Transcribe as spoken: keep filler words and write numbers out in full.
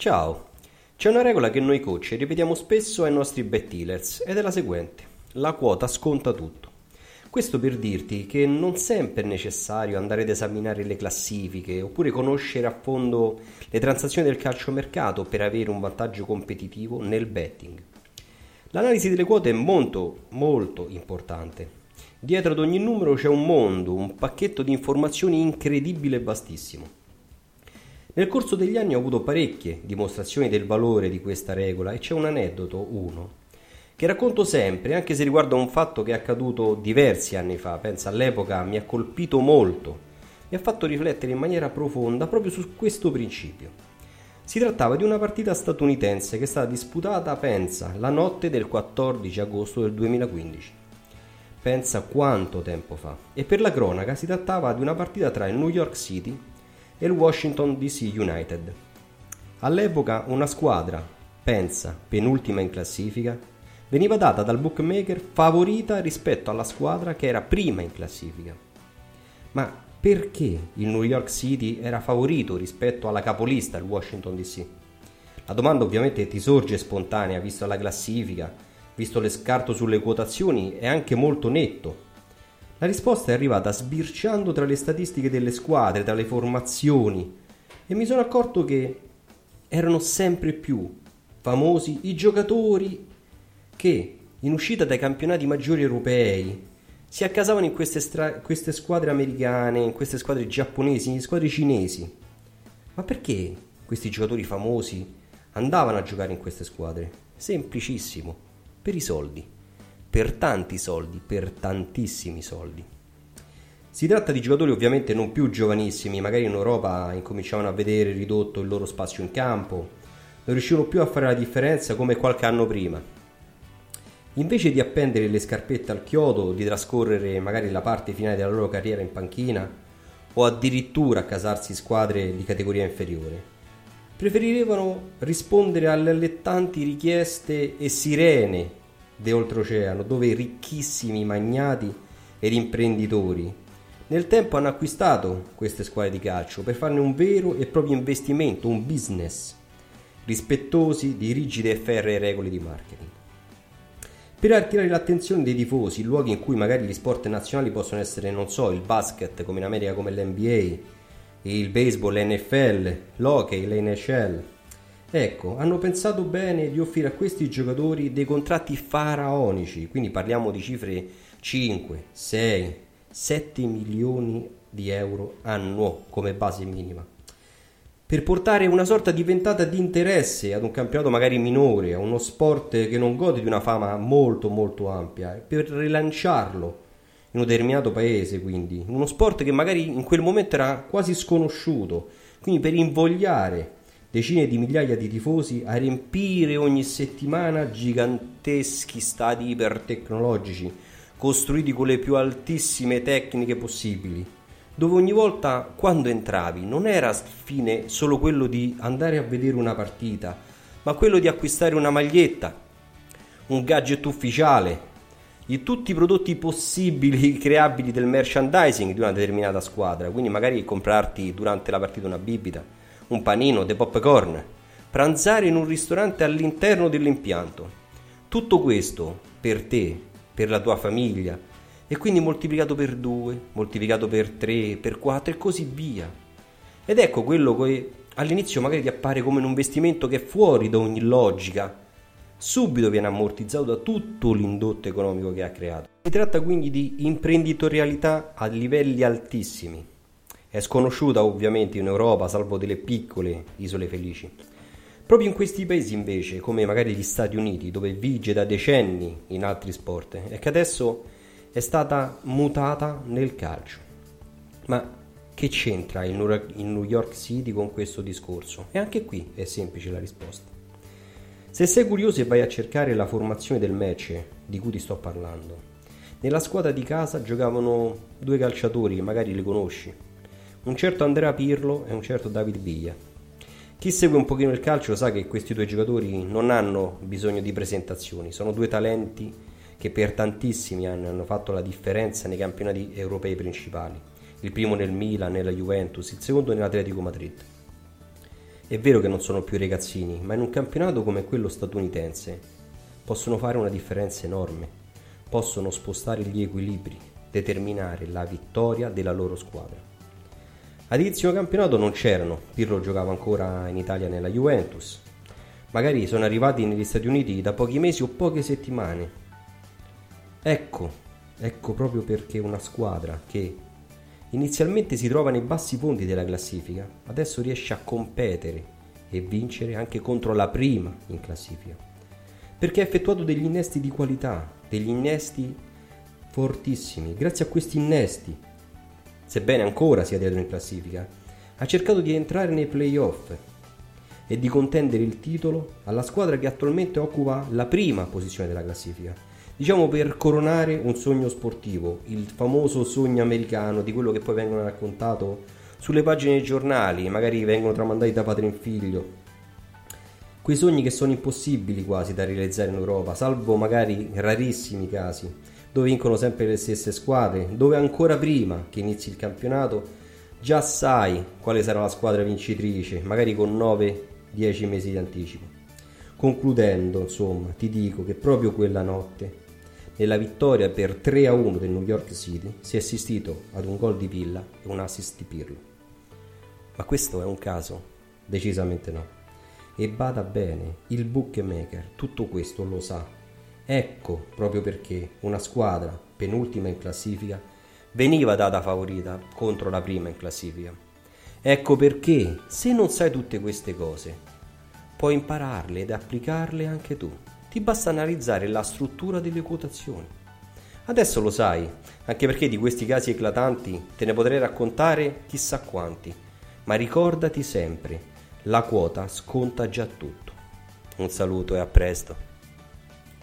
Ciao, c'è una regola che noi coach ripetiamo spesso ai nostri bet dealers ed è la seguente: la quota sconta tutto. Questo per dirti che non sempre è necessario andare ad esaminare le classifiche oppure conoscere a fondo le transazioni del calciomercato per avere un vantaggio competitivo nel betting. L'analisi delle quote è molto molto importante. Dietro ad ogni numero c'è un mondo, un pacchetto di informazioni incredibile e vastissimo. Nel corso degli anni ho avuto parecchie dimostrazioni del valore di questa regola e c'è un aneddoto, uno, che racconto sempre, anche se riguarda un fatto che è accaduto diversi anni fa. Pensa, all'epoca mi ha colpito molto, mi ha fatto riflettere in maniera profonda proprio su questo principio. Si trattava di una partita statunitense che è stata disputata, pensa, la notte del quattordici agosto del duemilaquindici. Pensa quanto tempo fa. E per la cronaca si trattava di una partita tra il New York City e il Washington D C United. All'epoca una squadra, pensa, penultima in classifica, veniva data dal bookmaker favorita rispetto alla squadra che era prima in classifica. Ma perché il New York City era favorito rispetto alla capolista, il Washington D C? La domanda ovviamente ti sorge spontanea, visto la classifica, visto lo scarto sulle quotazioni, è anche molto netto. La risposta è arrivata sbirciando tra le statistiche delle squadre, tra le formazioni, e mi sono accorto che erano sempre più famosi i giocatori che, in uscita dai campionati maggiori europei, si accasavano in queste, stra- queste squadre americane, in queste squadre giapponesi, in squadre cinesi. Ma perché questi giocatori famosi andavano a giocare in queste squadre? Semplicissimo, per i soldi. Per tanti soldi, per tantissimi soldi. Si tratta di giocatori ovviamente non più giovanissimi, magari in Europa incominciavano a vedere ridotto il loro spazio in campo, non riuscivano più a fare la differenza come qualche anno prima. Invece di appendere le scarpette al chiodo, di trascorrere magari la parte finale della loro carriera in panchina o addirittura accasarsi in squadre di categoria inferiore, preferivano rispondere alle allettanti richieste e sirene di oltreoceano, dove ricchissimi magnati ed imprenditori nel tempo hanno acquistato queste squadre di calcio per farne un vero e proprio investimento, un business, rispettosi di rigide e ferree regole di marketing. Per attirare l'attenzione dei tifosi in luoghi in cui magari gli sport nazionali possono essere, non so, il basket come in America come l'N B A, il baseball, l'N F L, l'hockey, l'N H L, ecco, hanno pensato bene di offrire a questi giocatori dei contratti faraonici, quindi parliamo di cifre cinque, sei, sette milioni di euro annuo come base minima, per portare una sorta di ventata di interesse ad un campionato magari minore, a uno sport che non gode di una fama molto molto ampia, per rilanciarlo in un determinato paese, quindi uno sport che magari in quel momento era quasi sconosciuto, quindi per invogliare decine di migliaia di tifosi a riempire ogni settimana giganteschi stadi ipertecnologici costruiti con le più altissime tecniche possibili, dove ogni volta quando entravi non era il fine solo quello di andare a vedere una partita, ma quello di acquistare una maglietta, un gadget ufficiale, di tutti i prodotti possibili creabili del merchandising di una determinata squadra, quindi magari comprarti durante la partita una bibita, un panino, dei popcorn, pranzare in un ristorante all'interno dell'impianto. Tutto questo per te, per la tua famiglia, e quindi moltiplicato per due, moltiplicato per tre, per quattro e così via. Ed ecco quello che all'inizio magari ti appare come un investimento che è fuori da ogni logica, subito viene ammortizzato da tutto l'indotto economico che ha creato. Si tratta quindi di imprenditorialità a livelli altissimi. È sconosciuta ovviamente in Europa, salvo delle piccole isole felici. Proprio in questi paesi invece, come magari gli Stati Uniti, dove vige da decenni in altri sport, è che adesso è stata mutata nel calcio. Ma che c'entra il New York City con questo discorso? E anche qui è semplice la risposta. Se sei curioso e vai a cercare la formazione del match di cui ti sto parlando, nella squadra di casa giocavano due calciatori che magari li conosci, un certo Andrea Pirlo e un certo David Villa. Chi segue un pochino il calcio sa che questi due giocatori non hanno bisogno di presentazioni, sono due talenti che per tantissimi anni hanno fatto la differenza nei campionati europei principali, il primo nel Milan, nella Juventus, il secondo nell'Atletico Madrid. È vero che non sono più ragazzini, ma in un campionato come quello statunitense possono fare una differenza enorme, possono spostare gli equilibri, determinare la vittoria della loro squadra. Ad inizio campionato non c'erano, Pirlo giocava ancora in Italia nella Juventus, magari sono arrivati negli Stati Uniti da pochi mesi o poche settimane. Ecco, ecco proprio perché una squadra che inizialmente si trova nei bassi fondi della classifica, adesso riesce a competere e vincere anche contro la prima in classifica, perché ha effettuato degli innesti di qualità, degli innesti fortissimi. Grazie a questi innesti, sebbene ancora sia dietro in classifica, ha cercato di entrare nei playoff e di contendere il titolo alla squadra che attualmente occupa la prima posizione della classifica. Diciamo per coronare un sogno sportivo, il famoso sogno americano di quello che poi vengono raccontato sulle pagine dei giornali, magari vengono tramandati da padre in figlio. Quei sogni che sono impossibili quasi da realizzare in Europa, salvo magari rarissimi casi, dove vincono sempre le stesse squadre, dove ancora prima che inizi il campionato già sai quale sarà la squadra vincitrice, magari con nove dieci mesi di anticipo. Concludendo, insomma, ti dico che proprio quella notte, nella vittoria per tre a uno del New York City, si è assistito ad un gol di Villa e un assist di Pirlo. Ma questo è un caso? Decisamente no. E bada bene, il bookmaker tutto questo lo sa. Ecco proprio perché una squadra penultima in classifica veniva data favorita contro la prima in classifica. Ecco perché, se non sai tutte queste cose, puoi impararle ed applicarle anche tu. Ti basta analizzare la struttura delle quotazioni. Adesso lo sai, anche perché di questi casi eclatanti te ne potrei raccontare chissà quanti, ma ricordati sempre, la quota sconta già tutto. Un saluto e a presto.